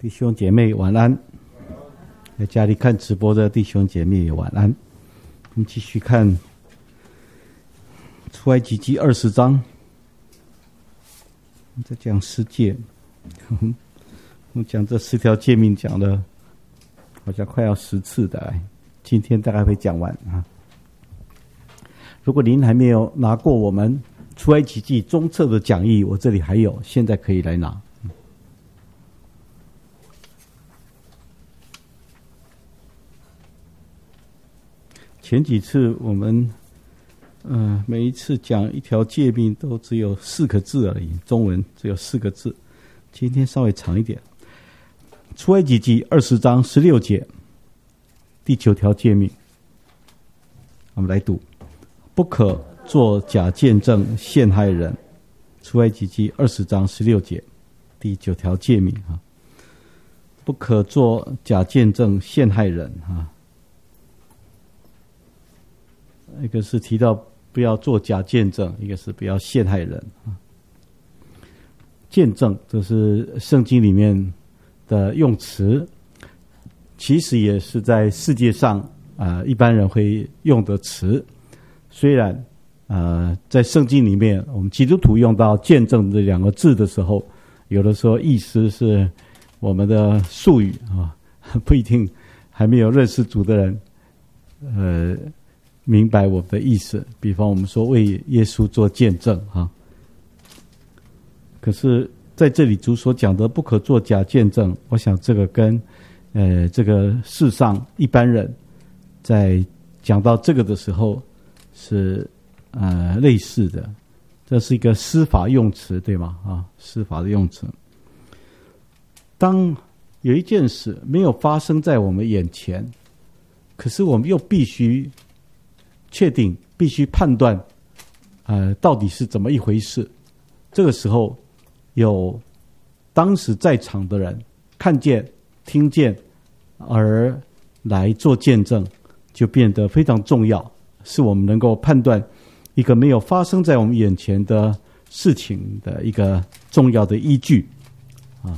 弟兄姐妹晚安，在家里看直播的弟兄姐妹也晚安。我们继续看出埃及记20章，我们在讲十诫。我讲这10条诫命讲了好像快要10次的，今天大概会讲完啊。如果您还没有拿过我们出埃及记中册的讲义，我这里还有，现在可以来拿。前几次我们每一次讲一条诫命都只有4个字而已，中文只有4个字，今天稍微长一点。出埃及记20章16节，第9条诫命，我们来读：不可作假见证陷害人。出埃及记20章16节，第9条诫命啊，不可作假见证陷害人啊。一个是提到不要做假见证，一个是不要陷害人啊。见证这是圣经里面的用词，其实也是在世界上一般人会用的词。虽然在圣经里面我们基督徒用到见证这2个字的时候，有的时候意思是我们的术语啊，不一定还没有认识主的人明白我们的意思。比方我们说为耶稣做见证啊，可是在这里主所讲的不可做假见证，我想这个跟这个世上一般人在讲到这个的时候是类似的。这是一个司法用词，对吗？啊，司法的用词。当有一件事没有发生在我们眼前，可是我们又必须确定，必须判断到底是怎么一回事。这个时候有当时在场的人看见听见而来做见证，就变得非常重要，是我们能够判断一个没有发生在我们眼前的事情的一个重要的依据啊。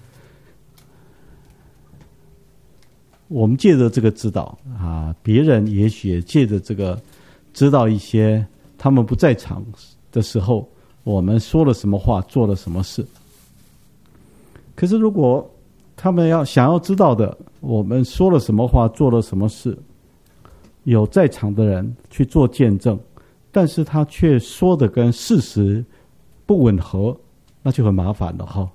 我们借着这个知道啊，别人也许也借着这个知道一些他们不在场的时候我们说了什么话，做了什么事。可是如果他们想要知道的我们说了什么话，做了什么事，有在场的人去做见证，但是他却说的跟事实不吻合，那就很麻烦了哈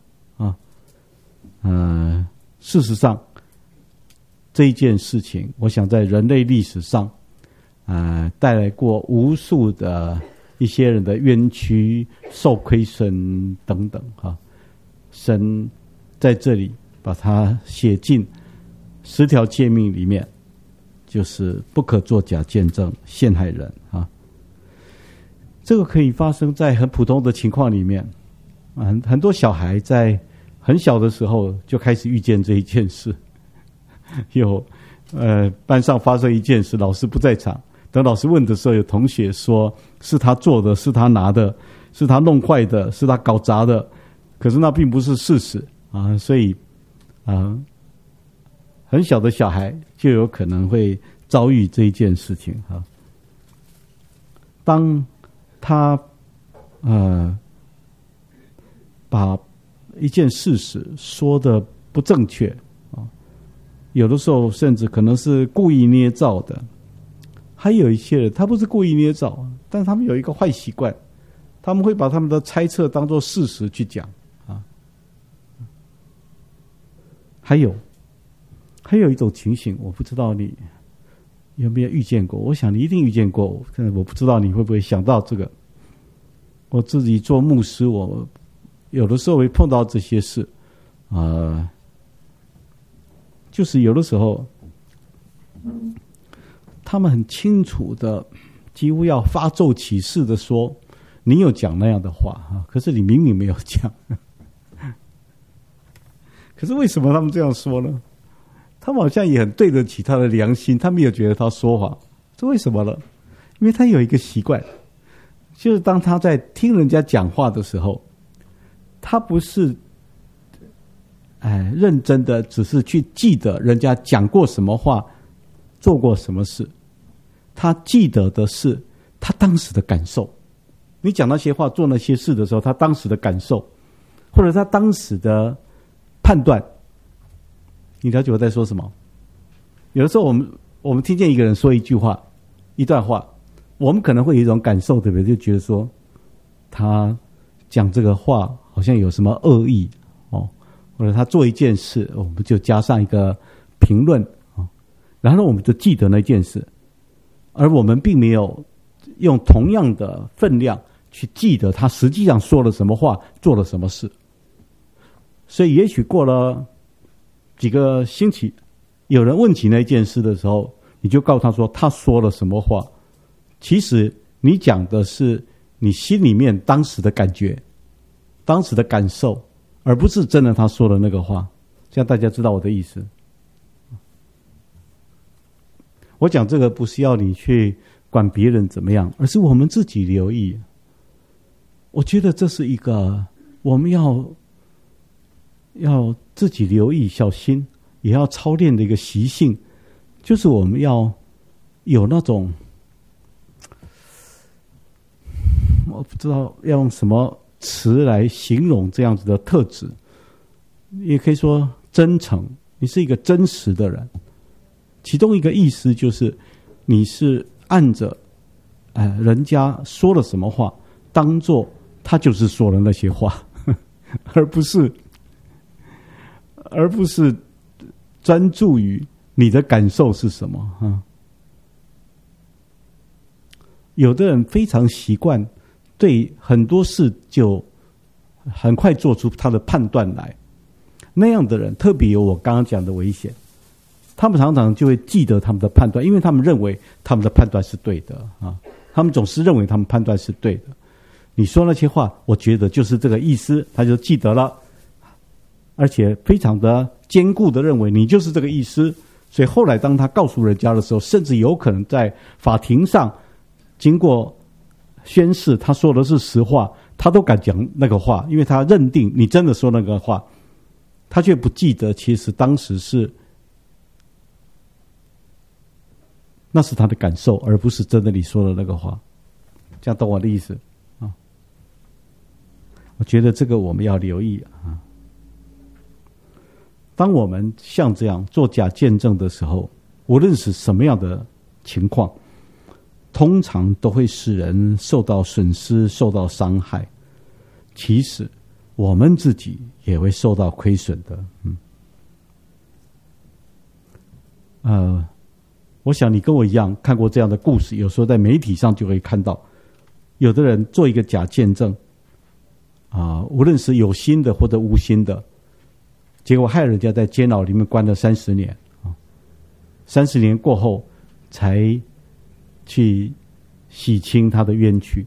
事实上这一件事情，我想在人类历史上带来过无数的一些人的冤屈、受亏损等等哈。神在这里把它写进10条诫命里面，就是不可作假见证陷害人啊。这个可以发生在很普通的情况里面，很多小孩在很小的时候就开始遇见这一件事。有班上发生一件事，老师不在场，等老师问的时候，有同学说是他做的，是他拿的，是他弄坏的，是他搞砸的，可是那并不是事实啊。所以很小的小孩就有可能会遭遇这一件事情啊。当他把一件事实说的不正确啊，有的时候甚至可能是故意捏造的。还有一些人他不是故意捏造，但他们有一个坏习惯，他们会把他们的猜测当作事实去讲啊。还有一种情形，我不知道你有没有遇见过，我想你一定遇见过，但是我不知道你会不会想到这个。我自己做牧师，我有的时候会碰到这些事就是有的时候他们很清楚的，几乎要发咒起誓的说你有讲那样的话可是你明明没有讲。可是为什么他们这样说呢？他们好像也很对得起他的良心，他没有觉得他说谎。这为什么呢？因为他有一个习惯，就是当他在听人家讲话的时候，他不是认真的只是去记得人家讲过什么话，做过什么事，他记得的是他当时的感受。你讲那些话做那些事的时候，他当时的感受或者他当时的判断，你了解我在说什么？有的时候我们听见一个人说一句话一段话，我们可能会有一种感受，对不对？就觉得说他讲这个话好像有什么恶意哦，或者他做一件事，我们就加上一个评论哦，然后我们就记得那件事，而我们并没有用同样的分量去记得他实际上说了什么话，做了什么事。所以也许过了几个星期，有人问起那件事的时候，你就告诉他说他说了什么话，其实你讲的是你心里面当时的感觉，当时的感受，而不是真的他说的那个话。这样大家知道我的意思。我讲这个不是要你去管别人怎么样，而是我们自己留意。我觉得这是一个我们要自己留意小心，也要操练的一个习性，就是我们要有那种，我不知道要用什么词来形容这样子的特质，也可以说真诚，你是一个真实的人。其中一个意思就是你是按着人家说了什么话当作他就是说了那些话，而不是专注于你的感受是什么啊。有的人非常习惯对很多事就很快做出他的判断来，那样的人特别有我刚刚讲的危险。他们常常就会记得他们的判断，因为他们认为他们的判断是对的啊。他们总是认为他们判断是对的。你说那些话，我觉得就是这个意思，他就记得了，而且非常的坚固的认为你就是这个意思。所以后来当他告诉人家的时候，甚至有可能在法庭上经过宣誓他说的是实话，他都敢讲那个话，因为他认定你真的说那个话，他却不记得其实当时那是他的感受，而不是真的你说的那个话。这样懂我的意思啊？我觉得这个我们要留意啊。当我们像这样做假见证的时候，无论是什么样的情况，通常都会使人受到损失，受到伤害。其实我们自己也会受到亏损的。我想你跟我一样看过这样的故事，有时候在媒体上就会看到，有的人做一个假见证无论是有心的或者无心的，结果害人家在监牢里面关了30年，30年过后才去洗清他的冤屈。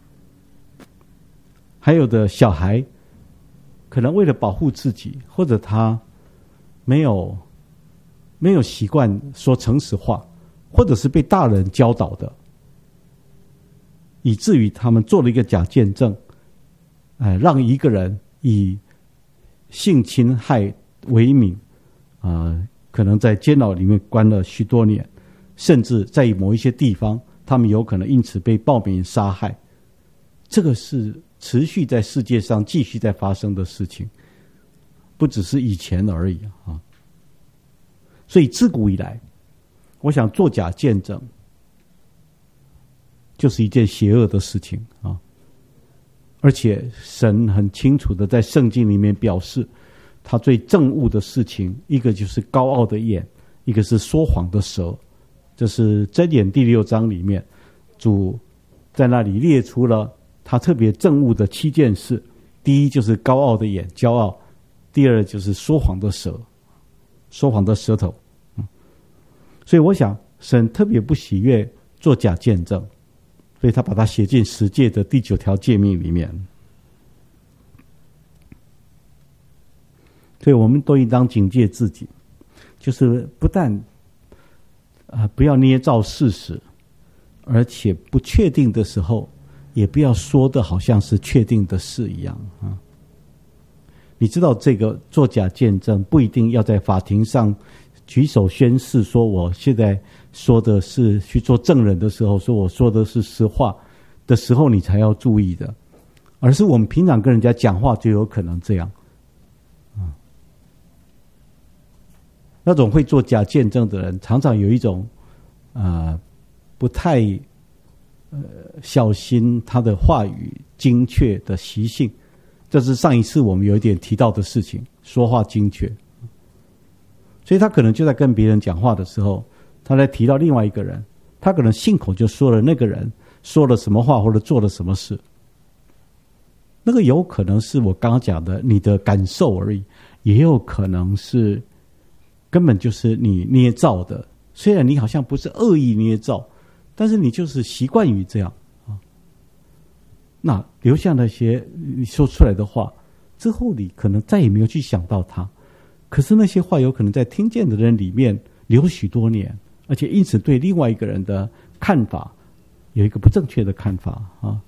还有的小孩可能为了保护自己，或者他没有习惯说诚实话，或者是被大人教导的，以至于他们做了一个假见证，让一个人以性侵害为名，可能在监牢里面关了许多年，甚至在某一些地方，他们有可能因此被暴民杀害。这个是持续在世界上继续在发生的事情，不只是以前而已啊。所以自古以来，我想做假见证就是一件邪恶的事情啊。而且神很清楚的在圣经里面表示，他最憎恶的事情，一个就是高傲的眼，一个是说谎的舌。这是箴言第6章里面，主在那里列出了他特别憎恶的7件事。第一就是高傲的眼，骄傲；第二就是说谎的舌，说谎的舌头。所以我想神特别不喜悦做假见证，所以他把它写进10诫的第9条诫命里面。所以我们都应当警戒自己，就是不但不要捏造事实，而且不确定的时候也不要说的好像是确定的事一样啊。 你知道这个作假见证不一定要在法庭上举手宣誓说我现在说的是去做证人的时候说我说的是实话的时候你才要注意的，而是我们平常跟人家讲话就有可能这样。那种会做假见证的人常常有一种不太小心他的话语精确的习性，这是上一次我们有一点提到的事情，说话精确。所以他可能就在跟别人讲话的时候，他在提到另外一个人，他可能信口就说了那个人说了什么话或者做了什么事，那个有可能是我刚刚讲的你的感受而已，也有可能是根本就是你捏造的，虽然你好像不是恶意捏造，但是你就是习惯于这样啊。那留下那些你说出来的话之后，你可能再也没有去想到它，可是那些话有可能在听见的人里面留许多年，而且因此对另外一个人的看法有一个不正确的看法啊。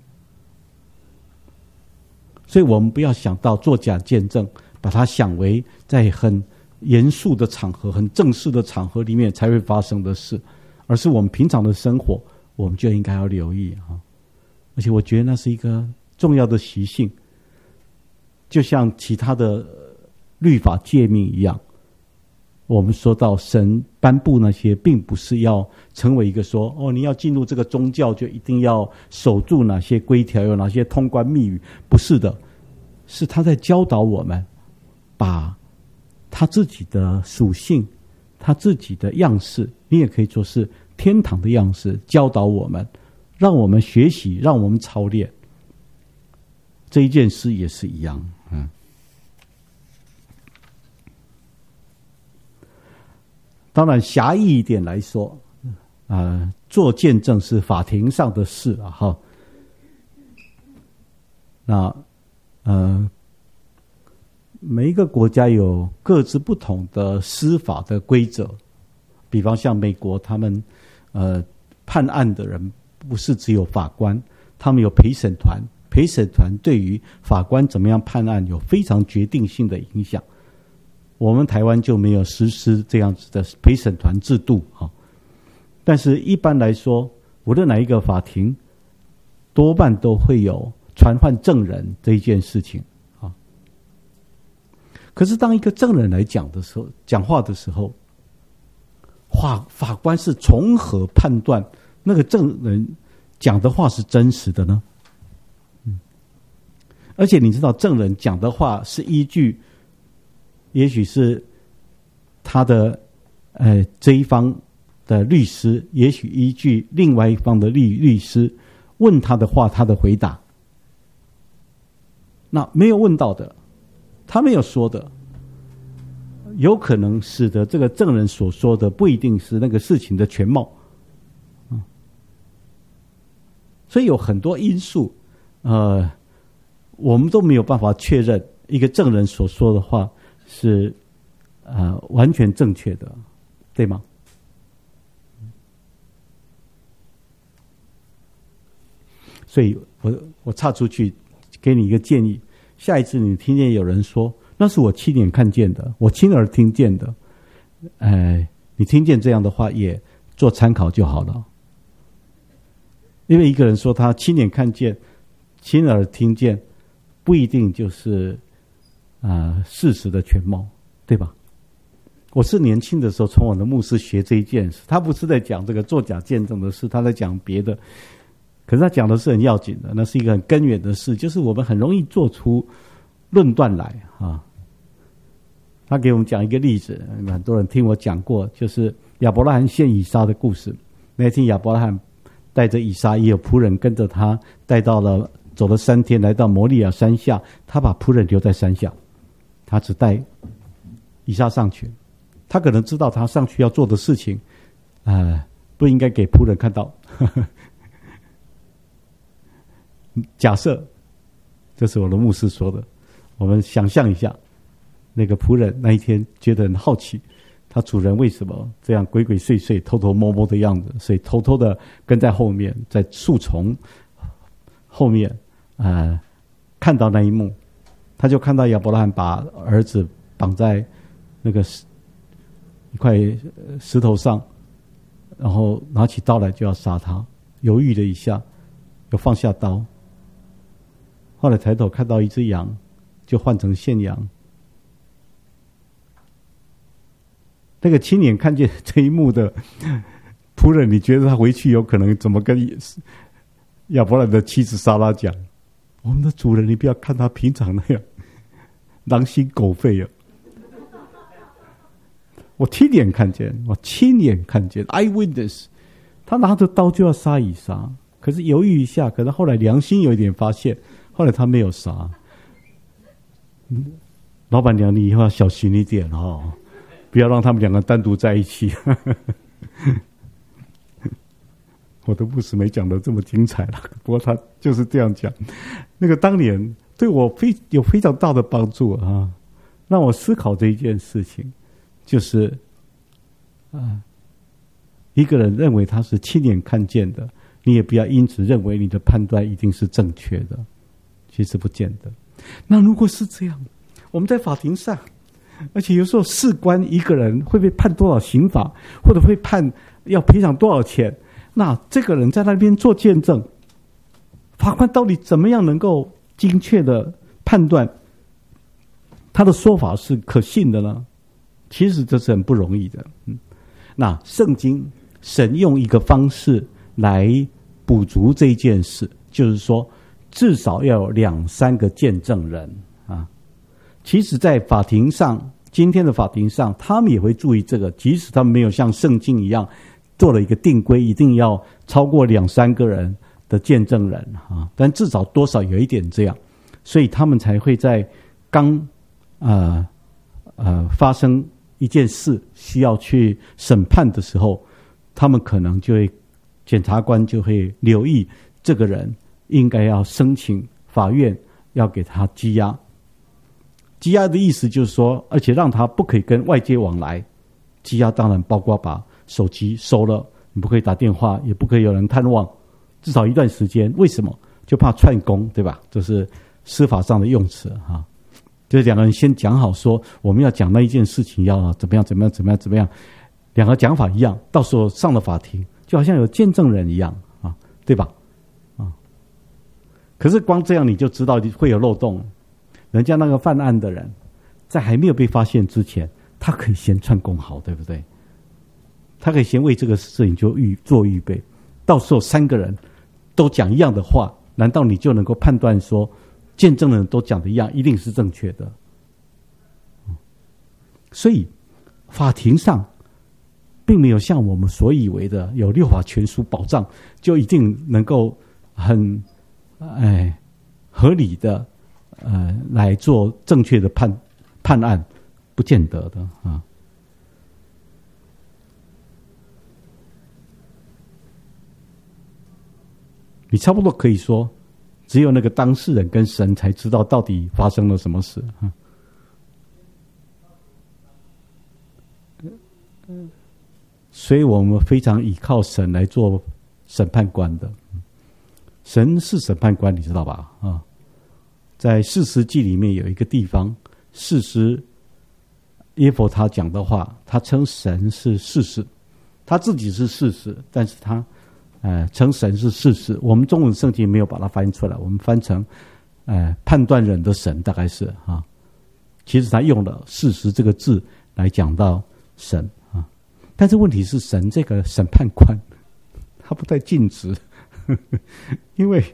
所以我们不要想到作假见证，把它想为在很严肃的场合、很正式的场合里面才会发生的事，而是我们平常的生活，我们就应该要留意啊。而且我觉得那是一个重要的习性，就像其他的律法诫命一样。我们说到神颁布那些，并不是要成为一个说你要进入这个宗教就一定要守住哪些规条，有哪些通关密语，不是的，是他在教导我们把他自己的属性，他自己的样式，你也可以说是天堂的样式，教导我们，让我们学习，让我们操练。这一件事也是一样。当然狭义一点来说，做见证是法庭上的事啊，哈。那每一个国家有各自不同的司法的规则，比方像美国，他们判案的人不是只有法官，他们有陪审团，陪审团对于法官怎么样判案有非常决定性的影响。我们台湾就没有实施这样子的陪审团制度啊，但是一般来说，无论哪一个法庭，多半都会有传唤证人这一件事情啊。可是当一个证人来讲的时候，讲话的时候，法官是从何判断那个证人讲的话是真实的呢？而且你知道，证人讲的话是依据，也许是他的这一方的律师，也许依据另外一方的律师问他的话，他的回答。那没有问到的，他没有说的，有可能使得这个证人所说的不一定是那个事情的全貌。所以有很多因素，我们都没有办法确认一个证人所说的话是完全正确的，对吗？所以我岔出去给你一个建议，下一次你听见有人说那是我亲眼看见的，我亲耳听见的，你听见这样的话也做参考就好了。因为一个人说他亲眼看见、亲耳听见，不一定就是事实的全貌，对吧？我是年轻的时候从我的牧师学这一件事，他不是在讲这个作假见证的事，他在讲别的。可是他讲的是很要紧的，那是一个很根源的事，就是我们很容易做出论断来啊。他给我们讲一个例子，很多人听我讲过，就是亚伯拉罕献以撒的故事。那天亚伯拉罕带着以撒，也有仆人跟着他，走了3天，来到摩利亚山下，他把仆人留在山下，他只带以撒上去。他可能知道他上去要做的事情，不应该给仆人看到。假设，这是我的牧师说的，我们想象一下，那个仆人那一天觉得很好奇，他主人为什么这样鬼鬼祟祟、偷偷摸摸的样子，所以偷偷的跟在后面，在树丛后面看到那一幕， 他就看到亚伯拉罕把儿子绑在那个一块石头上，然后拿起刀来就要杀他，犹豫了一下，又放下刀。后来抬头看到一只羊，就换成现羊。那个亲眼看见这一幕的仆人，你觉得他回去有可能怎么跟亚伯兰的妻子撒拉讲？我们的主人，你不要看他平常那样狼心狗肺啊！我亲眼看见 ，eyewitness， 他拿着刀就要杀以撒，可是犹豫一下，可是后来良心有一点发现，后来他没有杀。老板娘，你以后要小心一点哦，不要让他们两个单独在一起。我的故事没讲得这么精彩了，不过他就是这样讲。那个当年对我有非常大的帮助啊，让我思考这一件事情，就是一个人认为他是亲眼看见的，你也不要因此认为你的判断一定是正确的，其实不见得。那如果是这样，我们在法庭上，而且有时候事关一个人会被判多少刑罚，或者会判要赔偿多少钱，那这个人在那边做见证，法官到底怎么样能够精确的判断他的说法是可信的呢？其实这是很不容易的。那圣经神用一个方式来补足这件事，就是说至少要有2-3个见证人啊。其实在法庭上，今天的法庭上他们也会注意这个，即使他们没有像圣经一样做了一个定规，一定要超过2-3个人的见证人啊，但至少多少有一点这样，所以他们才会在刚发生一件事需要去审判的时候，他们可能就会检察官就会留意这个人应该要申请法院要给他羁押。羁押的意思就是说，而且让他不可以跟外界往来。羁押当然包括把手机收了，你不可以打电话，也不可以有人探望，至少一段时间。为什么？就怕串供，对吧？这是司法上的用词哈。就是两个人先讲好说，我们要讲那一件事情要怎么样，两个讲法一样，到时候上了法庭，就好像有见证人一样啊，对吧？啊，可是光这样你就知道会有漏洞。人家那个犯案的人，在还没有被发现之前，他可以先串供好，对不对？他可以先为这个事情就做预备，到时候3个人都讲一样的话，难道你就能够判断说见证人都讲的一样，一定是正确的？所以法庭上并没有像我们所以为的有6法全书保障，就一定能够很合理的来做正确的判案，不见得的啊。你差不多可以说，只有那个当事人跟神才知道到底发生了什么事啊。所以我们非常依靠神来做审判官的。神是审判官，你知道吧？啊，在士师记里面有一个地方，士师耶弗他讲的话，他称神是士师，他自己是士师，但是他称神是士师。我们中文圣经没有把它翻出来，我们翻成判断人的神，大概是啊。其实他用了士师这个字来讲到神啊，但是问题是神这个审判官他不太尽职，因为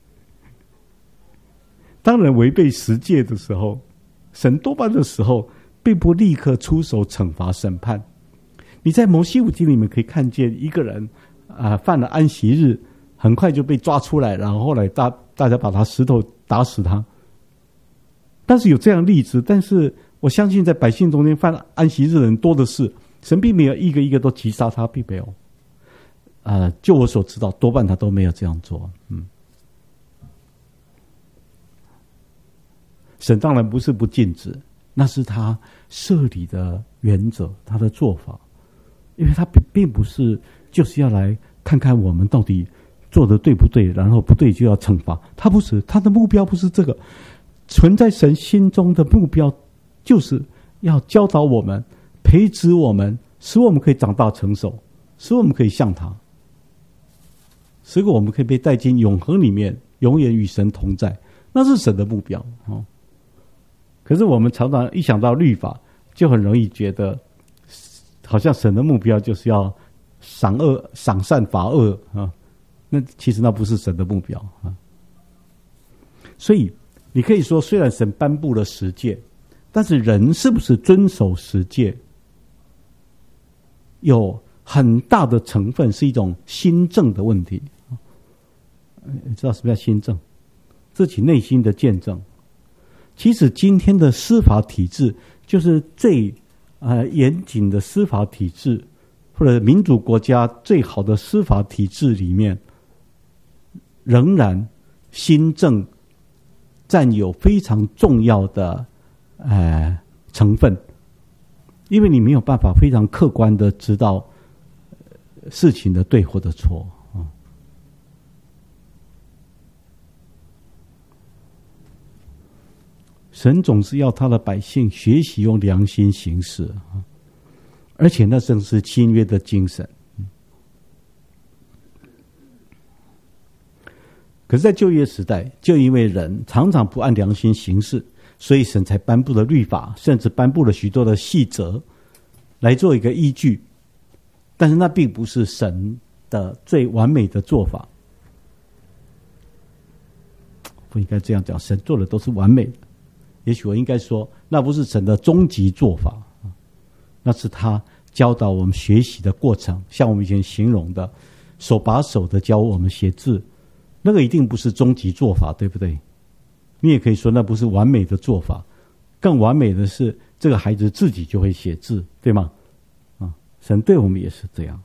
当人违背十诫的时候，神多半的时候并不立刻出手惩罚审判。你在摩西五经里面可以看见一个人犯了安息日，很快就被抓出来，然后后来大家把他石头打死他。但是有这样的例子，但是我相信在百姓中间犯了安息日的人多的是，神并没有一个一个都击杀他，并没有。就我所知道，多半他都没有这样做。神当然不是不禁止，那是他设立的原则，他的做法，因为他并不是就是要来看看我们到底做的对不对，然后不对就要惩罚，他不是，他的目标不是这个。 存在神心中的目标，就是要教导我们、培植我们，使我们可以长大成熟，使我们可以像他，使我们可以被带进永恒里面，永远与神同在。那是神的目标。可是我们常常一想到律法，就很容易觉得好像神的目标就是要赏善罚恶啊，那其实那不是神的目标啊。所以你可以说，虽然神颁布了十诫，但是人是不是遵守十诫，有很大的成分是一种心正的问题。你知道什么叫心正？自己内心的见证。其实今天的司法体制，就是最严谨的司法体制，或者民主国家最好的司法体制里面，仍然心正占有非常重要的成分，因为你没有办法非常客观的知道事情的对或者错。神总是要他的百姓学习用良心行事，而且那正是新约的精神。可是在旧约时代，就因为人常常不按良心行事，所以神才颁布了律法，甚至颁布了许多的细则来做一个依据。但是那并不是神的最完美的做法。不应该这样讲，神做的都是完美的。也许我应该说，那不是神的终极做法，那是他教导我们学习的过程。像我们以前形容的，手把手的教我们写字，那个一定不是终极做法，对不对？你也可以说那不是完美的做法，更完美的是这个孩子自己就会写字，对吗？神对我们也是这样。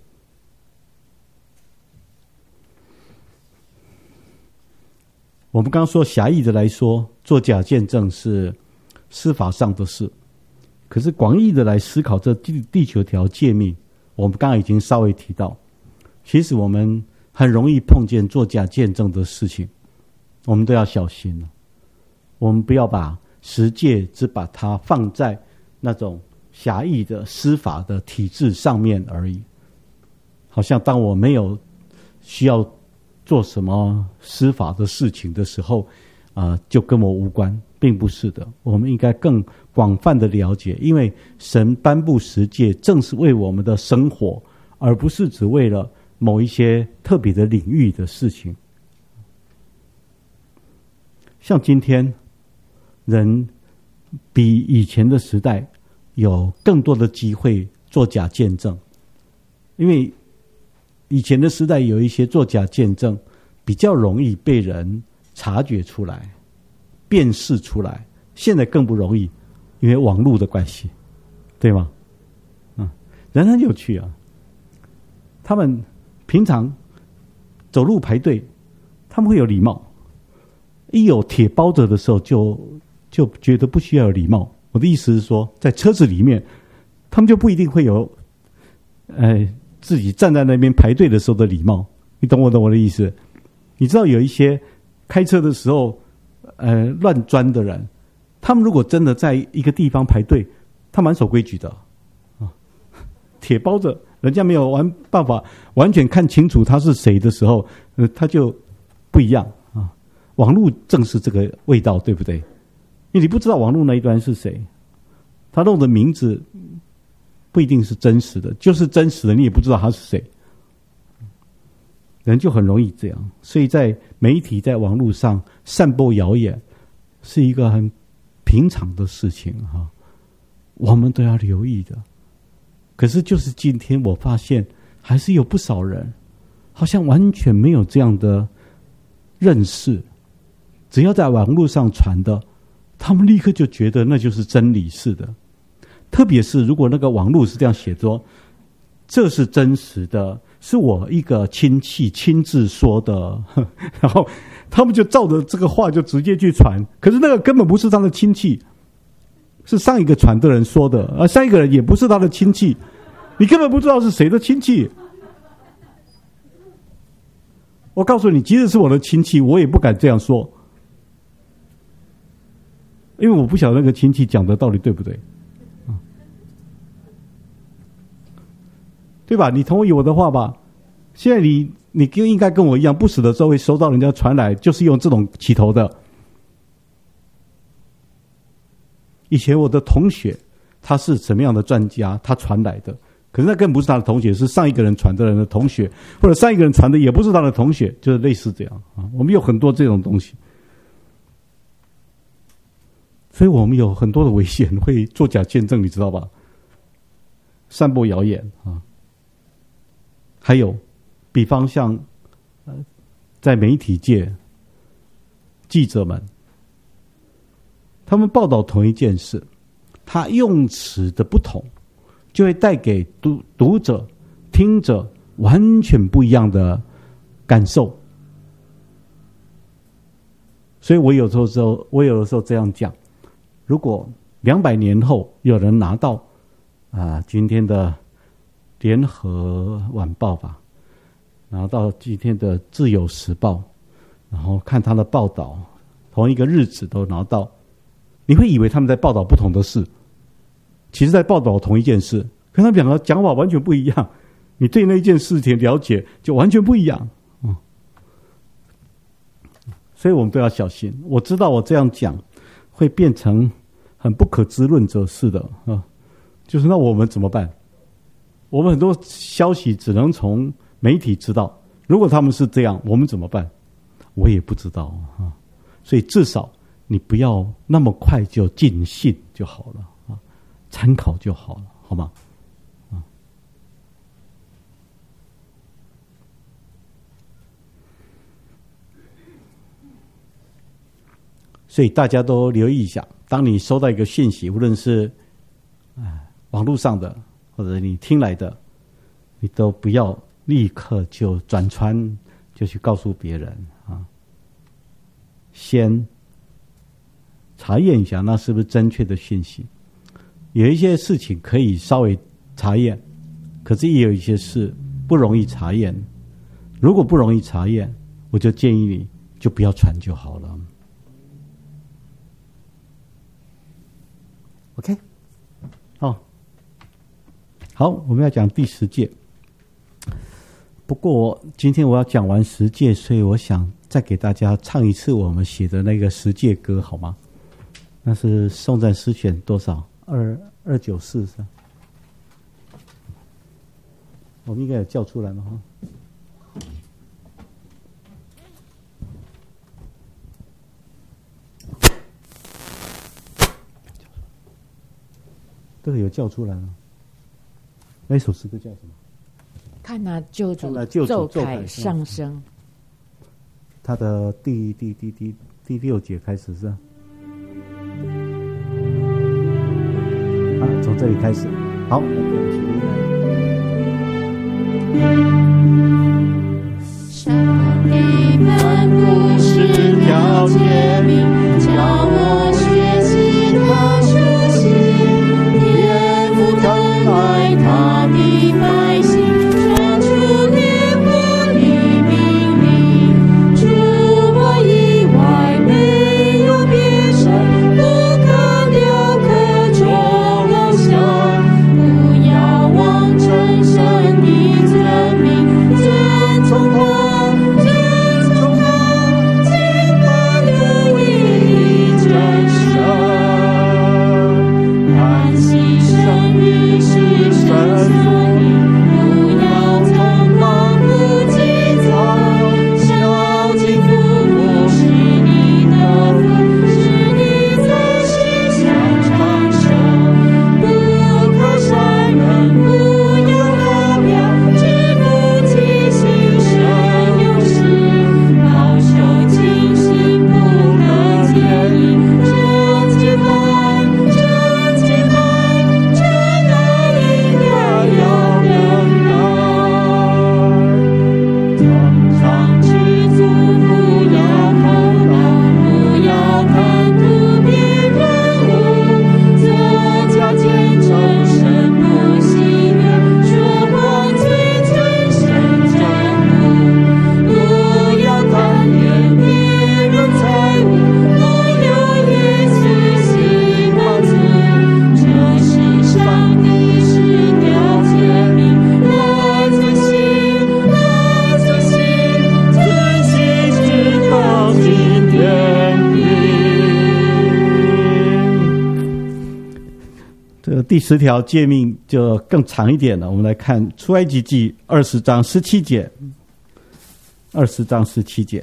我们刚刚说狭义的来说，做假见证是司法上的事，可是广义的来思考这第9条诫命，我们刚刚已经稍微提到，其实我们很容易碰见做假见证的事情，我们都要小心了。我们不要把十诫只把它放在那种狭义的司法的体制上面而已，好像当我没有需要做什么司法的事情的时候，就跟我无关，并不是的。我们应该更广泛的了解，因为神颁布十诫，正是为我们的生活，而不是只为了某一些特别的领域的事情。像今天，人比以前的时代有更多的机会做假见证，因为以前的时代有一些做假见证比较容易被人察觉出来、辨识出来，现在更不容易，因为网络的关系，对吗？人很有趣啊，他们平常走路排队，他们会有礼貌，一有铁包着的时候就觉得不需要有礼貌。我的意思是说，在车子里面，他们就不一定会有自己站在那边排队的时候的礼貌。你懂我的意思？你知道有一些开车的时候乱钻的人，他们如果真的在一个地方排队，他蛮守规矩的啊。铁包着，人家没有办法完全看清楚他是谁的时候，他就不一样啊。网络正是这个味道，对不对？因为你不知道网络那一端是谁，他弄的名字不一定是真实的，就是真实的你也不知道他是谁，人就很容易这样。所以在媒体在网络上散播谣言是一个很平常的事情哈，我们都要留意的。可是就是今天我发现还是有不少人好像完全没有这样的认识，只要在网络上传的，他们立刻就觉得那就是真理似的。特别是如果那个网络是这样写说，这是真实的，是我一个亲戚亲自说的，然后他们就照着这个话就直接去传，可是那个根本不是他的亲戚，是上一个传的人说的，而上一个人也不是他的亲戚，你根本不知道是谁的亲戚。我告诉你，即使是我的亲戚，我也不敢这样说。 因为我不晓得那个亲戚讲的到底对不对，对吧？你同意我的话吧？现在你应该跟我一样，不死的时候会收到人家传来，就是用这种起头的。以前我的同学他是什么样的专家，他传来的，可是那根本不是他的同学，是上一个人传的人的同学，或者上一个人传的也不是他的同学，就是类似这样啊。我们有很多这种东西，所以我们有很多的危险，会作假见证，你知道吧？散播谣言啊，还有，比方像在媒体界，记者们，他们报道同一件事，他用词的不同，就会带给读者、听者完全不一样的感受。所以我有的时候这样讲：如果200年后有人拿到今天的联合晚报吧，拿到今天的自由时报，然后看他的报道，同一个日子都拿到，你会以为他们在报道不同的事，其实在报道同一件事，可他们两个讲法完全不一样，你对那件事情了解就完全不一样。所以我们都要小心。我知道我这样讲会变成很不可知论者似的就是那我们怎么办？我们很多消息只能从媒体知道，如果他们是这样，我们怎么办？我也不知道所以至少你不要那么快就尽信就好了参考就好了，好吗？所以大家都留意一下，当你收到一个讯息，无论是网络上的或者你听来的，你都不要立刻就转传，就去告诉别人先查验一下那是不是正确的讯息。有一些事情可以稍微查验，可是也有一些事不容易查验。如果不容易查验，我就建议你就不要传就好了。OK， 好，我们要讲第10诫。不过今天我要讲完10诫，所以我想再给大家唱一次我们写的那个10诫歌，好吗？那是颂赞诗选多少？294是吧？我们应该有叫出来吗？这个有叫出来吗？那首诗歌叫什么？ 看那救主奏凯上升。 他的第6节开始是吧？从这里开始。好， 上帝们不是条诫命，叫我学习他书信，天父疼爱他的百姓，传出列国的命令，除我以外没有别神，不可雕刻作偶像，不要妄称神的尊名，遵从他，敬拜独一的真神，安息生育是神所立，不要曾盲目积藏，孝敬父母是你的福，是你在世上长寿，不可杀人，不要好表，只不提心生有事，保守清心，不可奸淫，真洁白，真洁白，真这个第10条诫命就更长一点了，我们来看出埃及记20章17节。20章17节，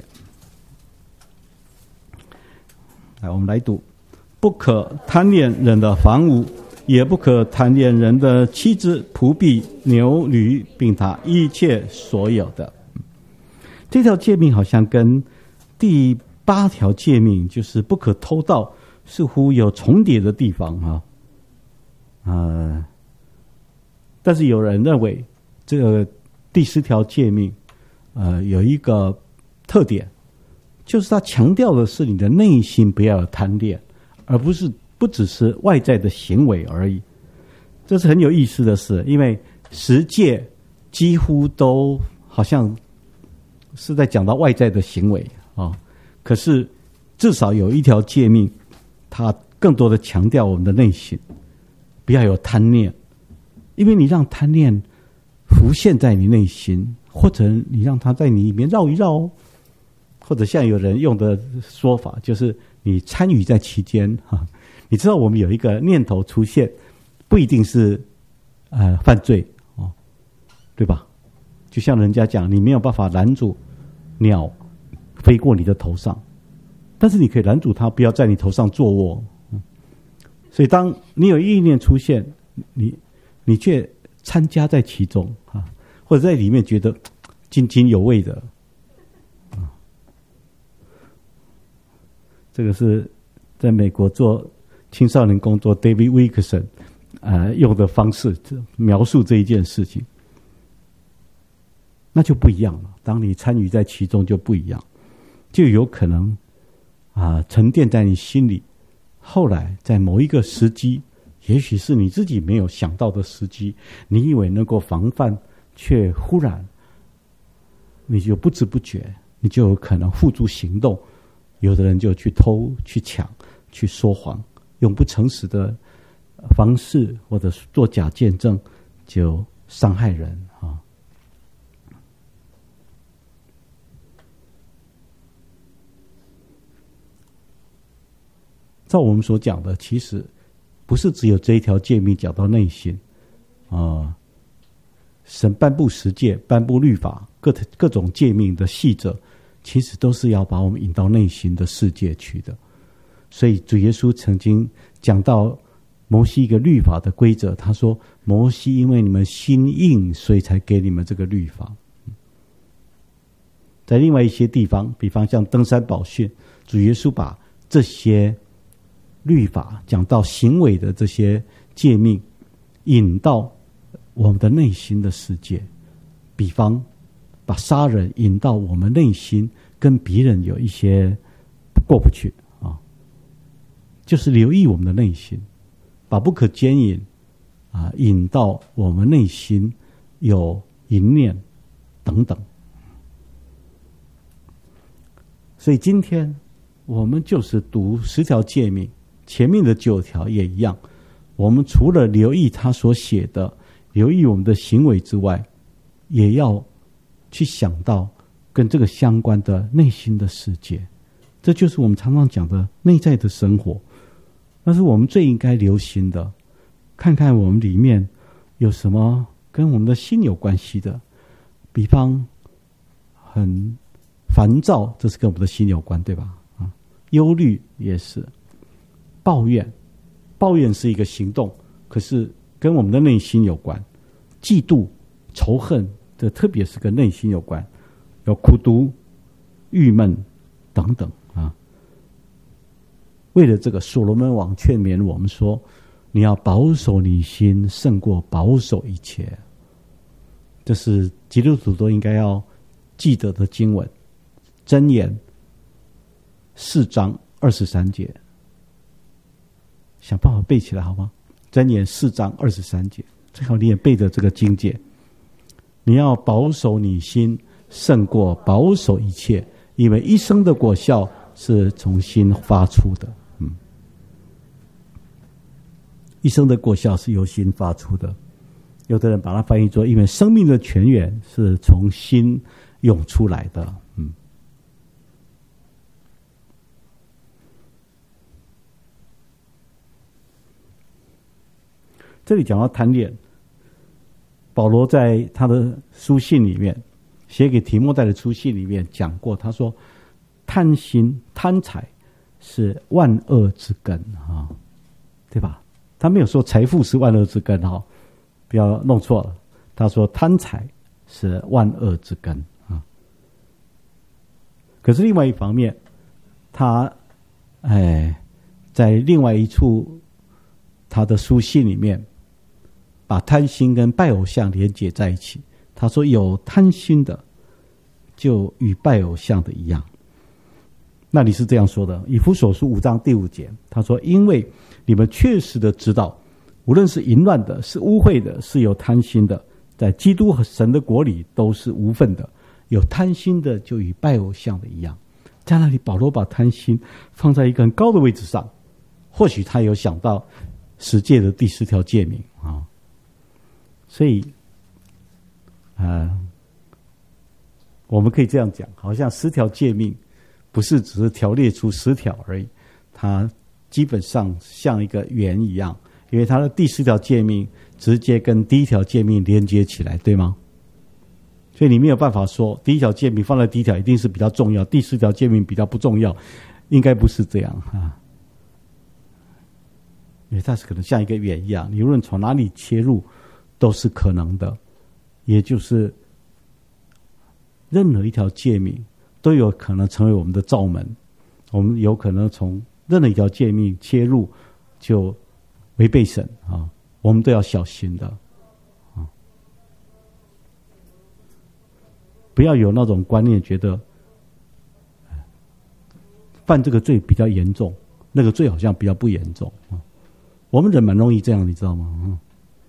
来，我们来读：不可贪恋人的房屋，也不可贪恋人的妻子、仆婢、牛驴，并他一切所有的。这条诫命好像跟第8条诫命，就是不可偷盗，似乎有重叠的地方啊。但是有人认为这个第10条诫命有一个特点，就是它强调的是你的内心不要有贪恋，而不只是外在的行为而已。这是很有意思的事，因为10诫几乎都好像是在讲到外在的行为啊，可是至少有一条诫命，它更多的强调我们的内心不要有贪念，因为你让贪念浮现在你内心，或者你让它在你里面绕一绕，或者像有人用的说法，就是你参与在其间哈。你知道我们有一个念头出现，不一定是犯罪哦，对吧？就像人家讲，你没有办法拦阻鸟飞过你的头上，但是你可以拦阻它不要在你头上坐卧。所以当你有意念出现，你却参加在其中啊，或者在里面觉得津津有味的啊。这个是在美国做青少年工作 David Wilkerson 用的方式描述这一件事情，那就不一样了。当你参与在其中就不一样，就有可能沉淀在你心里，后来在某一个时机，也许是你自己没有想到的时机，你以为能够防范，却忽然你就不知不觉，你就有可能付诸行动。有的人就去偷、去抢、去说谎，用不诚实的方式或者做假见证，就伤害人啊。照我们所讲的，其实不是只有这一条诫命讲到内心神颁布10诫、颁布律法、各种诫命的细则，其实都是要把我们引到内心的世界去的。所以主耶稣曾经讲到摩西一个律法的规则，他说：摩西因为你们心硬，所以才给你们这个律法。在另外一些地方，比方像登山宝训，主耶稣把这些律法讲到行为的这些诫命，引到我们的内心的世界。比方把杀人引到我们内心，跟别人有一些过不去啊，就是留意我们的内心。把不可奸淫引到我们内心有淫念等等。所以今天我们就是读10条诫命，前面的9条也一样。我们除了留意他所写的，留意我们的行为之外，也要去想到跟这个相关的内心的世界。这就是我们常常讲的内在的生活。那是我们最应该留心的，看看我们里面有什么跟我们的心有关系的。比方很烦躁，这是跟我们的心有关，对吧？忧虑也是，抱怨是一个行动，可是跟我们的内心有关。嫉妒、仇恨，这特别是跟内心有关，有苦毒、郁闷等等啊。为了这个，所罗门王劝勉我们说：你要保守你心，胜过保守一切。这是基督徒都应该要记得的经文，箴言4章23节，想办法背起来好吗？箴言4章23节，最好你也背着这个经节。你要保守你心，胜过保守一切，因为一生的果效是从心发出的。一生的果效是由心发出的。有的人把它翻译作，因为生命的泉源是从心涌出来的。 这里讲到贪恋，保罗在他的书信里面，写给提摩太的书信里面讲过，他说贪心贪财是万恶之根啊，对吧？他没有说财富是万恶之根哈，不要弄错了。他说贪财是万恶之根啊。可是另外一方面，他在另外一处他的书信里面，把贪心跟拜偶像连结在一起。他说有贪心的，就与拜偶像的一样。那里是这样说的，以弗所书5章第5节，他说因为你们确实的知道，无论是淫乱的，是污秽的，是有贪心的，在基督和神的国里都是无分的。有贪心的就与拜偶像的一样。在那里保罗把贪心放在一个很高的位置上，或许他有想到十诫的第10条诫命啊。所以我们可以这样讲，好像10条诫命不是只是条列出10条而已，它基本上像一个圆一样，因为它的第10条诫命直接跟第1条诫命连接起来，对吗？所以你没有办法说第1条诫命放在第1条一定是比较重要，第10条诫命比较不重要，应该不是这样啊。因为它是可能像一个圆一样，你无论从哪里切入都是可能的，也就是任何一条诫命都有可能成为我们的罩门，我们有可能从任何一条诫命切入就违背神啊，我们都要小心的啊，不要有那种观念，觉得犯这个罪比较严重，那个罪好像比较不严重啊。我们人蛮容易这样，你知道吗？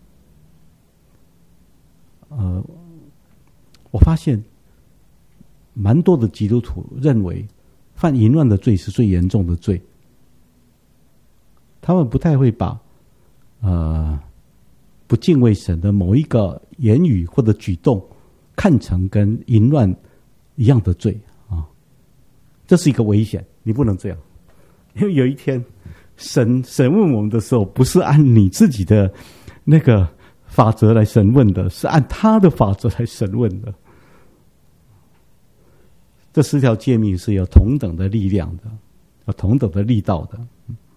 我发现蛮多的基督徒认为犯淫乱的罪是最严重的罪，他们不太会把不敬畏神的某一个言语或者举动看成跟淫乱一样的罪啊，这是一个危险，你不能这样，因为有一天神问我们的时候，不是按你自己的那个法则来审问的，是按他的法则来审问的。这10条诫命是有同等的力量的，有同等的力道的。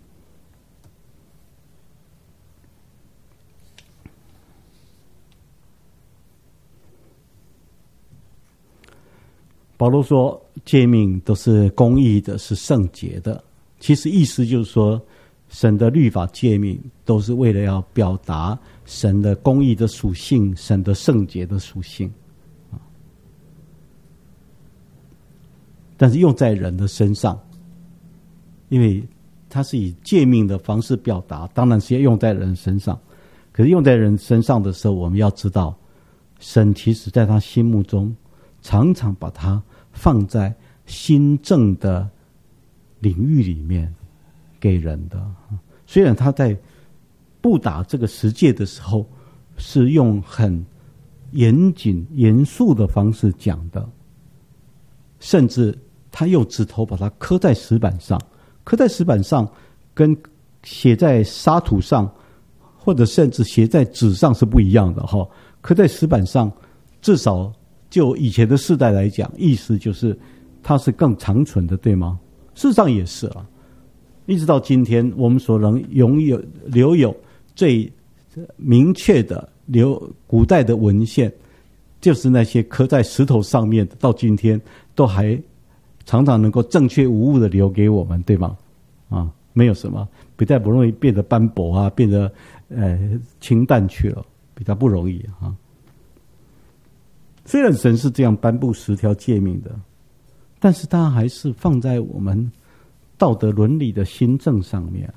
保罗说诫命都是公义的，是圣洁的，其实意思就是说神的律法诫命都是为了要表达神的公义的属性，神的圣洁的属性。但是用在人的身上，因为它是以诫命的方式表达，当然是要用在人身上。可是用在人身上的时候，我们要知道神其实在他心目中常常把它放在心正的领域里面给人的。虽然他在布达这个十诫的时候是用很严谨严肃的方式讲的，甚至他用指头把它刻在石板上，刻在石板上跟写在沙土上或者甚至写在纸上是不一样的哈。刻在石板上至少就以前的世代来讲，意思就是它是更长存的，对吗？事实上也是了，一直到今天我们所能留有最明确的古代的文献，就是那些刻在石头上面的，到今天都还常常能够正确无误的留给我们，对吗？啊，没有什么，比较不容易变得斑驳啊，变得清淡去了，比较不容易啊。虽然神是这样颁布10条诫命的，但是它还是放在我们道德伦理的心正上面。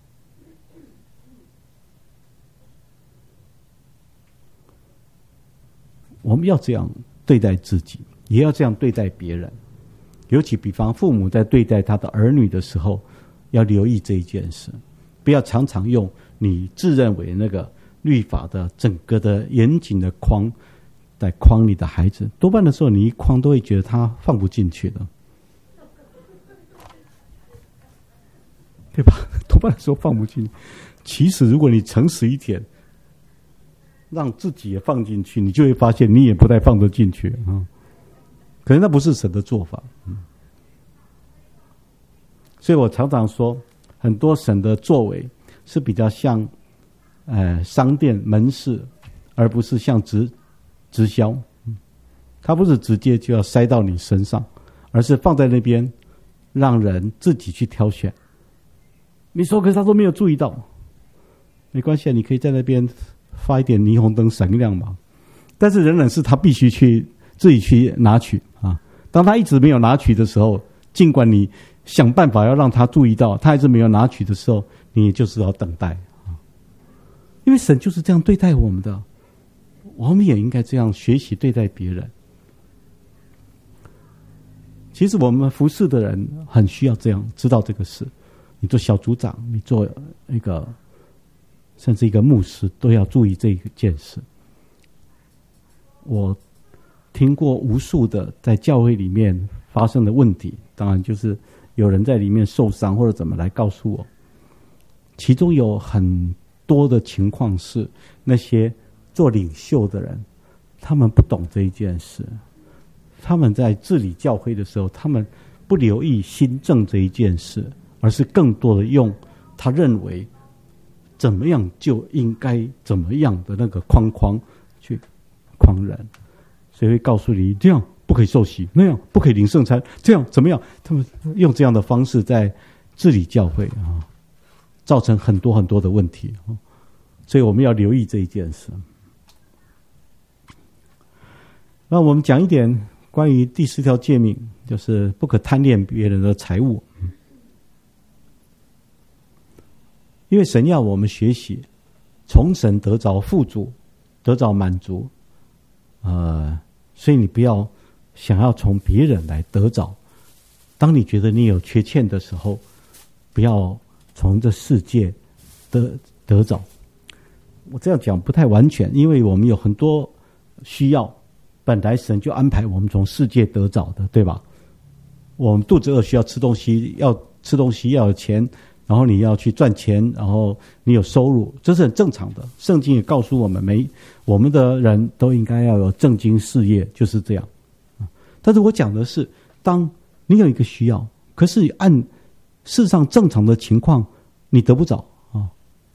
我们要这样对待自己，也要这样对待别人。尤其比方父母在对待他的儿女的时候，要留意这一件事，不要常常用你自认为那个律法的整个的严谨的框在框你的孩子，多半的时候你一框都会觉得他放不进去的，对吧？多半的时候放不进去。其实如果你诚实一点， 让自己也放进去，你就会发现你也不太放得进去啊。可能那不是神的做法。所以我常常说，很多神的作为是比较像商店门市，而不是像直销。它不是直接就要塞到你身上，而是放在那边让人自己去挑选。你说可是他都没有注意到，没关系，你可以在那边发一点霓虹灯闪亮嘛。但是仍然是他必须自己去拿取啊。当他一直没有拿取的时候，尽管你想办法要让他注意到，他还是没有拿取的时候，你就是要等待啊。因为神就是这样对待我们的，我们也应该这样学习对待别人。其实我们服侍的人很需要这样知道这个事。你做小组长，你做一个甚至一个牧师，都要注意这一件事。我听过无数的在教会里面发生的问题，当然就是有人在里面受伤或者怎么来告诉我。其中有很多的情况是那些做领袖的人，他们不懂这一件事。他们在治理教会的时候，他们不留意新政这一件事，而是更多的用他认为怎么样就应该怎么样的那个框去框人，所以会告诉你这样不可以受洗，那样不可以领圣餐，这样怎么样？他们用这样的方式在治理教会啊，造成很多很多的问题啊，所以我们要留意这一件事。那我们讲一点关于第4条诫命，就是不可贪恋别人的财物。因为神要我们学习从神得着富足，得着满足，所以你不要想要从别人来得着。当你觉得你有缺欠的时候，不要从这世界得着。我这样讲不太完全，因为我们有很多需要，本来神就安排我们从世界得着的，对吧？我们肚子饿需要吃东西，要吃东西要有钱，然后你要去赚钱，然后你有收入，这是很正常的。圣经也告诉我们，我们的人都应该要有正经事业，就是这样。但是我讲的是，当你有一个需要，可是按事实上正常的情况，你得不着啊。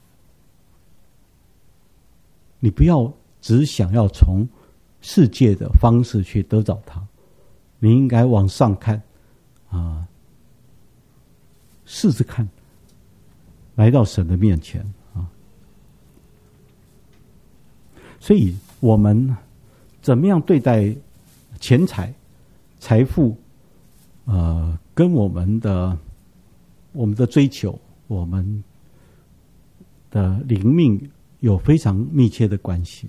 你不要只想要从世界的方式去得着它，你应该往上看啊，试试看，来到神的面前啊。所以我们怎么样对待钱财、财富，跟我们的追求、我们的灵命有非常密切的关系。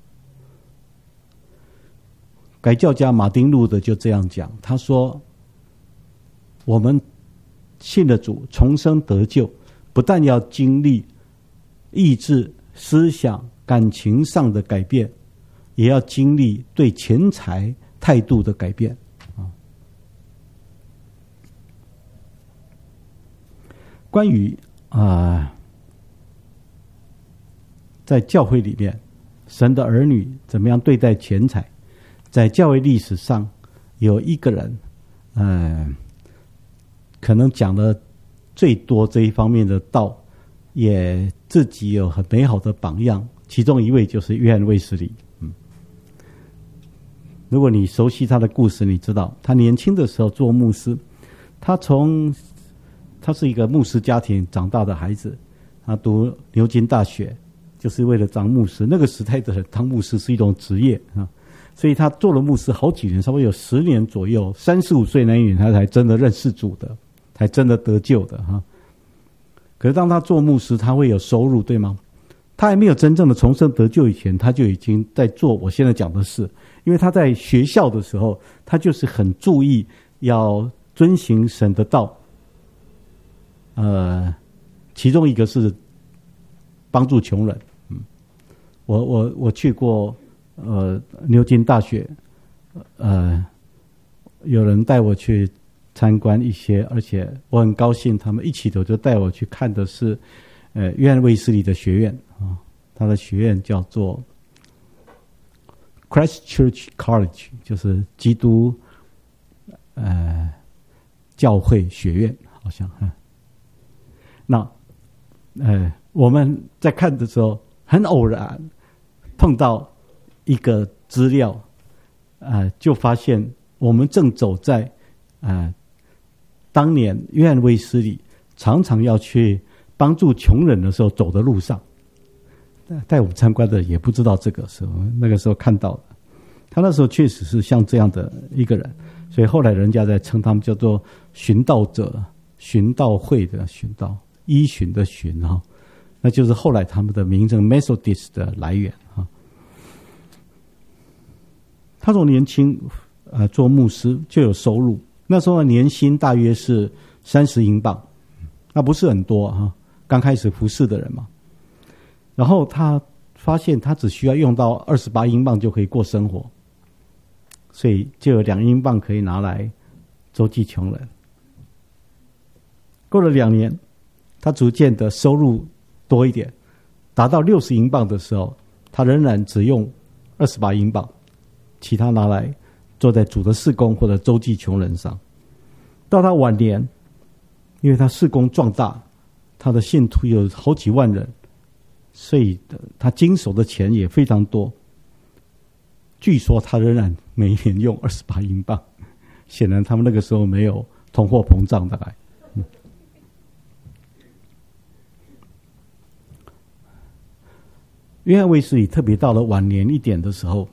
改教家马丁路德就这样讲，他说：我们信了主，重生得救，不但要经历意志、思想、感情上的改变，也要经历对钱财态度的改变。关于在教会里面，神的儿女怎么样对待钱财？在教会历史上，有一个人，可能讲的最多这一方面的道，也自己有很美好的榜样。其中一位就是约翰卫斯理。如果你熟悉他的故事，你知道他年轻的时候做牧师，他是一个牧师家庭长大的孩子，他读牛津大学，就是为了当牧师。那个时代的人当牧师是一种职业啊。所以他做了牧师好几年，差不多有10年左右，35岁那一年他才真的认识主的，才真的得救的哈。可是当他做牧师，他会有收入，对吗？他还没有真正的重生得救以前，他就已经在做我现在讲的事。因为他在学校的时候，他就是很注意要遵行神的道。其中一个是帮助穷人。我去过。牛津大学，有人带我去参观一些，而且我很高兴，他们一起就带我去看的是，约翰卫斯理的学院啊，他的学院叫做 Christ Church College， 就是基督教会学院，好像那我们在看的时候，很偶然碰到一个资料，就发现我们正走在当年约翰卫斯理常常要去帮助穷人的时候走的路上。带我们参观的也不知道这个时候，那个时候看到的，他那时候确实是像这样的一个人，所以后来人家在称他们叫做寻道者，寻道会的寻道，依循的寻哈，那就是后来他们的名称 Methodist 的来源哈。他从年轻做牧师就有收入，那时候的年薪大约是30英镑，那不是很多哈，刚开始服侍的人嘛。然后他发现他只需要用到28英镑就可以过生活，所以就有2英镑可以拿来周济穷人。过了2年，他逐渐的收入多一点，达到60英镑的时候，他仍然只用28英镑，其他拿来做在主的事工或者周济穷人上。到他晚年，因为他事工壮大，他的信徒有好几万人，所以他经手的钱也非常多。据说他仍然每年用28英镑，显然他们那个时候没有通货膨胀大概。约翰卫斯理特别到了晚年一点的时候，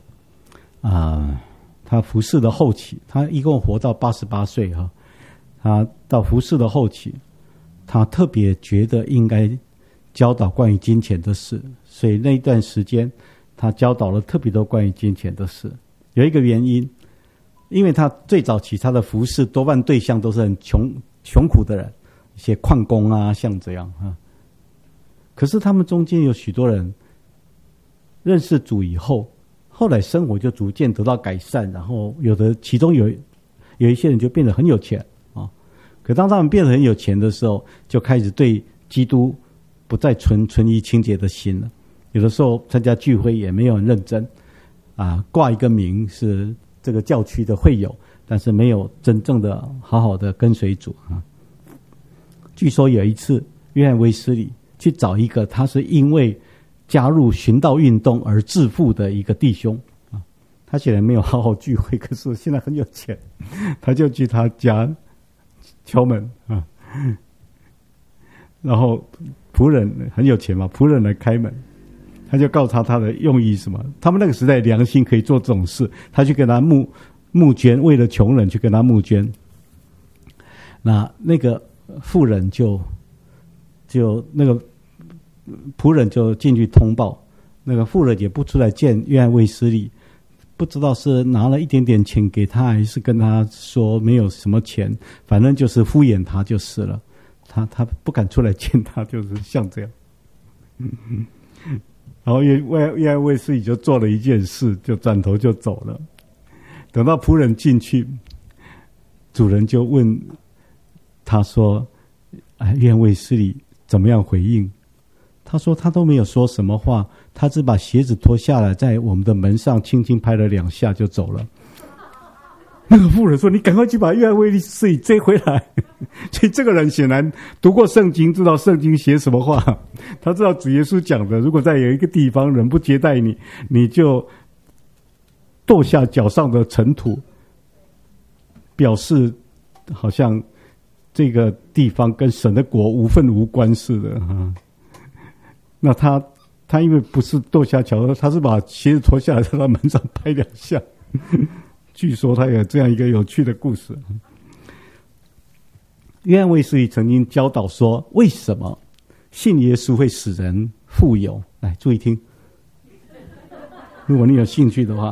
他服侍的后期，他一共活到88岁哈。他到服侍的后期，他特别觉得应该教导关于金钱的事，所以那一段时间他教导了特别多关于金钱的事。有一个原因，因为他最早期他的服侍多半对象都是很穷苦的人，一些矿工啊，像这样啊。可是他们中间有许多人认识主以后，后来生活就逐渐得到改善，然后其中有一些人就变得很有钱啊。可当他们变得很有钱的时候，就开始对基督不再存于清洁的心了。有的时候参加聚会也没有很认真挂一个名是这个教区的会友，但是没有真正的好好的跟随主啊。据说有一次约翰卫斯理去找一个他是因为加入寻道运动而致富的一个弟兄啊，他显然没有好好聚会，可是现在很有钱，他就去他家敲门啊，然后仆人很有钱嘛，仆人来开门，他就告诉他的用意是什么。他们那个时代良心可以做这种事，他去跟他募捐，为了穷人去跟他募捐。那个妇人就那个仆人就进去通报，那个妇人也不出来见约翰卫斯理，不知道是拿了一点点钱给他，还是跟他说没有什么钱，反正就是敷衍他就是了。他不敢出来见他，就是像这样。然后约翰卫斯理就做了一件事，就转头就走了。等到仆人进去，主人就问他说：“约翰卫斯理怎么样回应？”他说他都没有说什么话，他只把鞋子脱下来，在我们的门上轻轻拍了2下就走了。那个妇人说：“你赶快去把约翰卫斯理追回来。”所以这个人显然读过圣经，知道圣经写什么话，他知道主耶稣讲的，如果在有一个地方人不接待你，你就跺下脚上的尘土，表示好像这个地方跟神的国无分无关似的啊。那他因为不是跺下脚，他是把鞋子脱下来，在他门上拍2下。据说他有这样一个有趣的故事。约翰卫斯理曾经教导说，为什么信耶稣会使人富有？来，注意听。如果你有兴趣的话，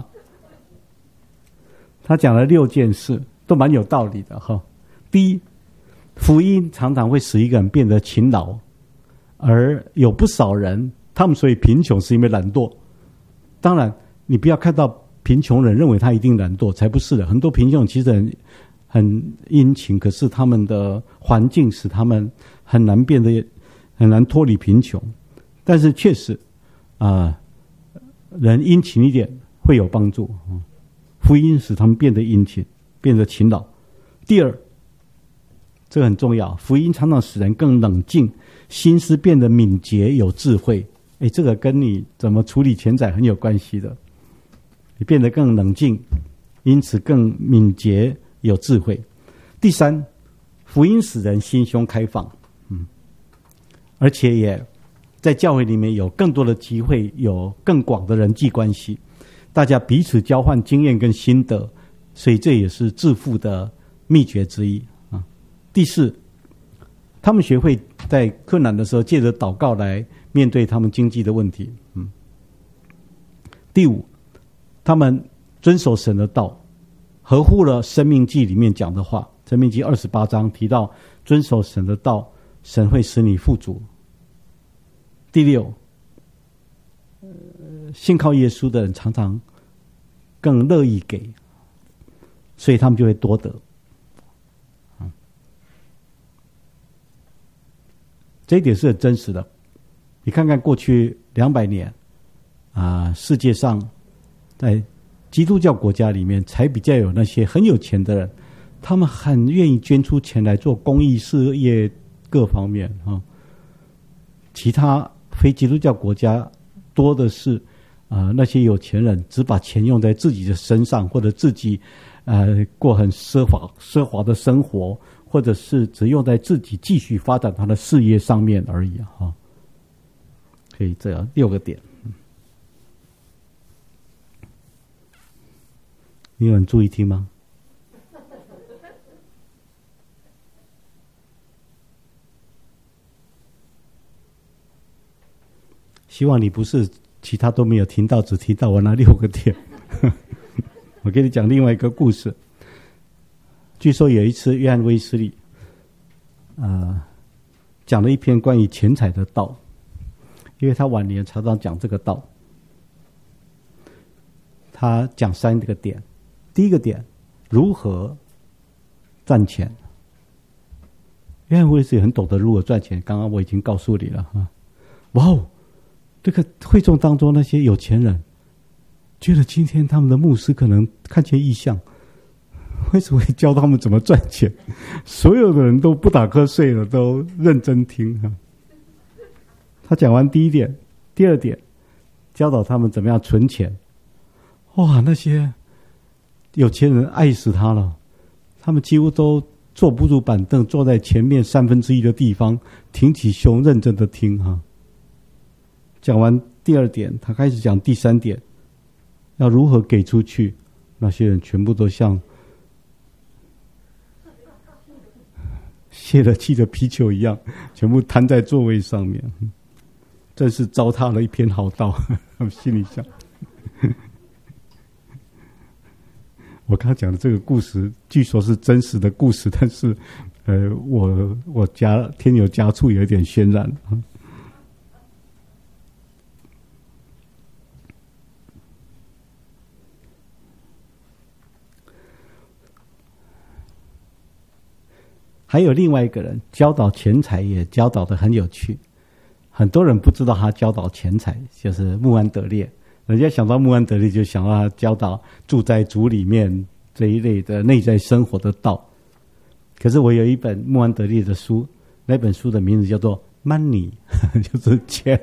他讲了6件事，都蛮有道理的哈。第一，福音常常会使一个人变得勤劳，而有不少人他们所以贫穷是因为懒惰。当然你不要看到贫穷人认为他一定懒惰，才不是的。很多贫穷人其实很殷勤，可是他们的环境使他们很难脱离贫穷。但是确实人殷勤一点会有帮助。福音使他们变得殷勤，变得勤劳。第二，这个很重要，福音常常使人更冷静，心思变得敏捷有智慧。这个跟你怎么处理钱财很有关系的。你变得更冷静，因此更敏捷有智慧。第三，福音使人心胸开放，而且也在教会里面有更多的机会，有更广的人际关系，大家彼此交换经验跟心得，所以这也是致富的秘诀之一啊。第四，他们学会在困难的时候借着祷告来面对他们经济的问题。第五，他们遵守神的道，合乎了生命记里面讲的话。生命记28章提到遵守神的道，神会使你富足。第六，信靠耶稣的人常常更乐意给，所以他们就会多得。这一点是很真实的。你看看过去200年世界上在基督教国家里面才比较有那些很有钱的人，他们很愿意捐出钱来做公益事业各方面。其他非基督教国家多的是那些有钱人只把钱用在自己的身上，或者自己过很奢华的生活，或者是只用在自己继续发展他的事业上面而已。所以这6个点，你有人注意听吗？希望你不是其他都没有听到，只听到我那6个点。我给你讲另外一个故事。据说有一次约翰卫斯理讲了一篇关于钱财的道，因为他晚年常常讲这个道。他讲3个点。第一个点，如何赚钱。约翰卫斯理很懂得如何赚钱，刚刚我已经告诉你了。哇哦，这个会众当中那些有钱人觉得今天他们的牧师可能看见异象，为什么会教他们怎么赚钱？所有的人都不打瞌睡了，都认真听。他讲完第一点，第二点教导他们怎么样存钱。哇，那些有钱人爱死他了，他们几乎都坐不住板凳，坐在前面1/3的地方，挺起胸认真的听。讲完第二点，他开始讲第3点，要如何给出去。那些人全部都像泄了气的皮球一样，全部瘫在座位上面，真是糟蹋了一篇好道。他们心里想。我刚刚讲的这个故事据说是真实的故事，但是我添油加醋，有一点渲染。还有另外一个人教导钱财，也教导得很有趣。很多人不知道他教导钱财，就是穆安德烈。人家想到穆安德烈，就想到他教导住在主里面这一类的内在生活的道。可是我有一本穆安德烈的书，那本书的名字叫做 Money， 就是钱。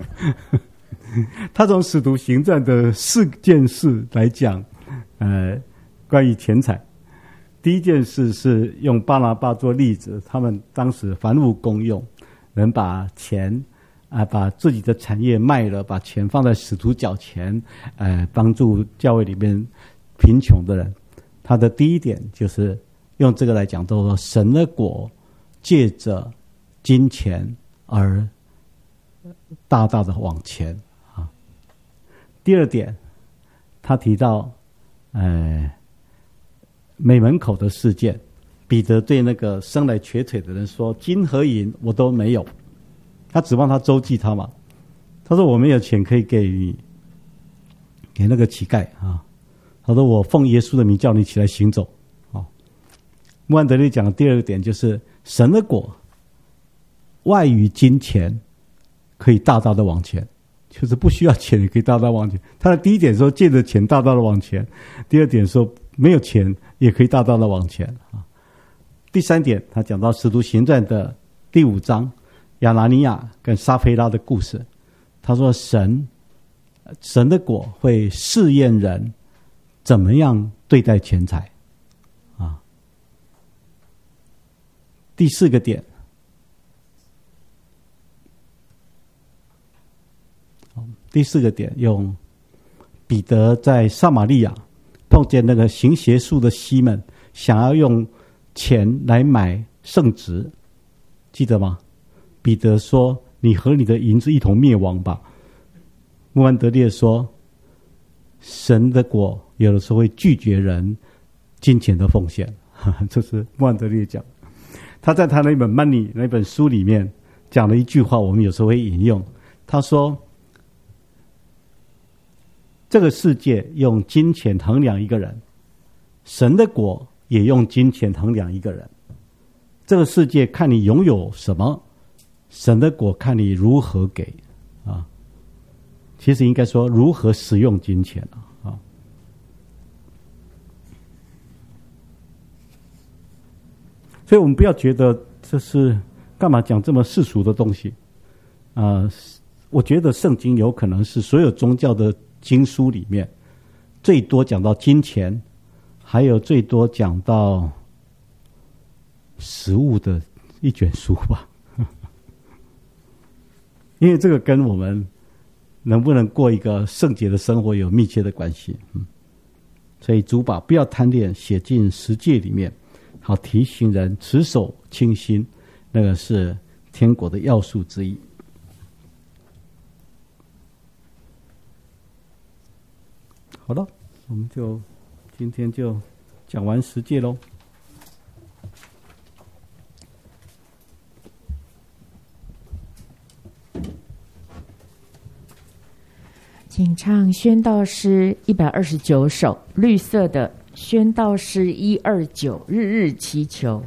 他从使徒行传的4件事来讲，关于钱财。第一件事是用巴拿巴做例子，他们当时凡物公用，人把钱把自己的产业卖了，把钱放在使徒脚前，帮助教会里面贫穷的人。他的第一点就是用这个来讲，都说神的国借着金钱而大大的往前。第二点，他提到美门口的事件，彼得对那个生来瘸腿的人说：金和银我都没有。他指望他周济他嘛，他说我没有钱可以给那个乞丐。他说我奉耶稣的名叫你起来行走。穆安德烈讲的第二个点就是神的国外于金钱可以大大的往前， 就是不需要钱也可以大大往前。他的第一点说借着钱大大的往前，第二点说没有钱也可以大大的往前啊。第三点，他讲到使徒行传的第5章亚拿尼亚跟撒非拉的故事，他说神的国会试验人怎么样对待钱财啊。第4个点，用彼得在撒玛利亚碰见那个行邪术的西门，想要用钱来买圣职，记得吗？彼得说：“你和你的银子一同灭亡吧。”穆安德烈说：“神的国有的时候会拒绝人金钱的奉献。”这是穆安德烈讲。他在他那本《Money》那本书里面讲了一句话，我们有时候会引用。他说：“这个世界用金钱衡量一个人，神的国也用金钱衡量一个人。这个世界看你拥有什么，神的国看你如何给啊。其实应该说如何使用金钱啊。所以我们不要觉得这是干嘛讲这么世俗的东西啊。我觉得圣经有可能是所有宗教的经书里面最多讲到金钱，还有最多讲到食物的一卷书吧。因为这个跟我们能不能过一个圣洁的生活有密切的关系。所以主把不要贪恋写进十诫里面，好提醒人持守清心，那个是天国的要素之一。好了，我们就今天就讲完十诫咯。 请唱宣道诗129首，绿色的宣道诗129，日日祈求。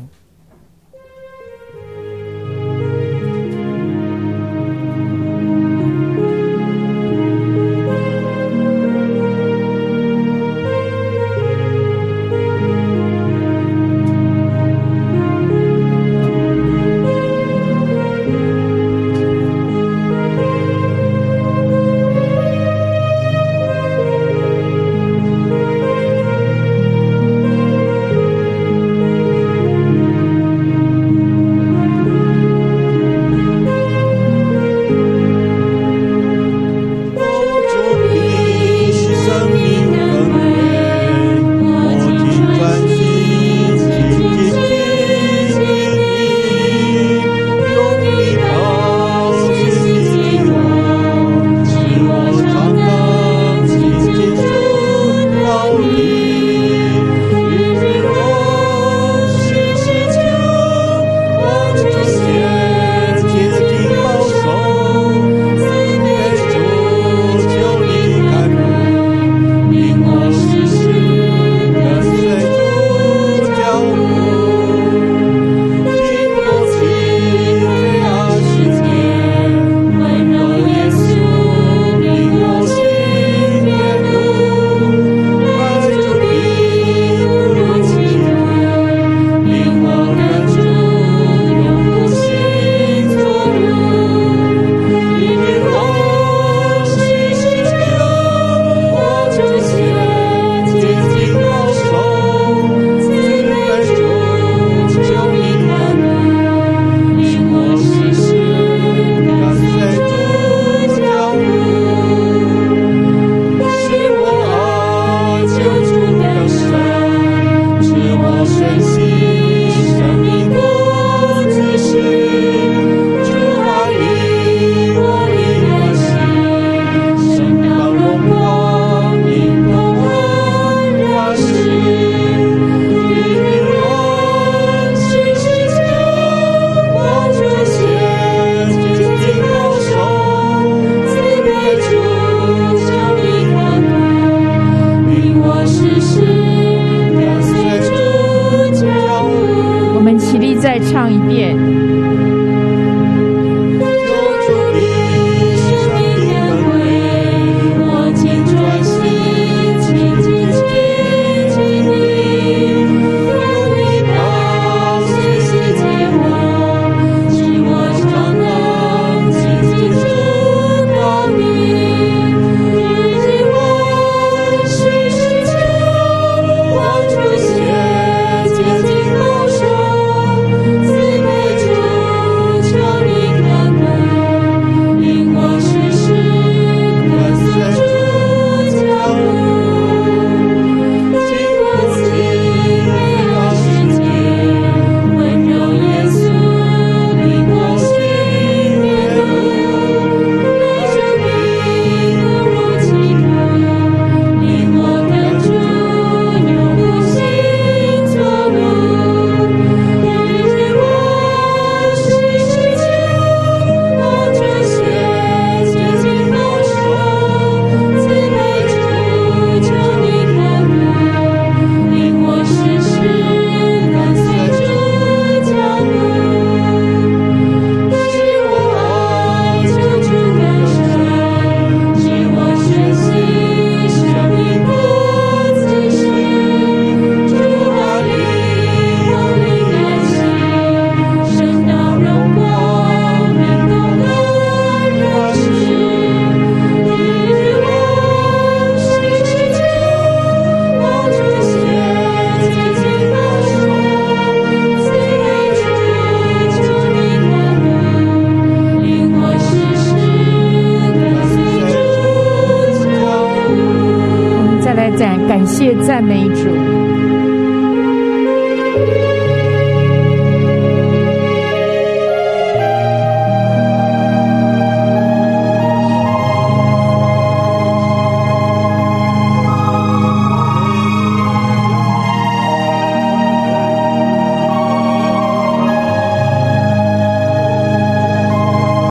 感谢赞美主。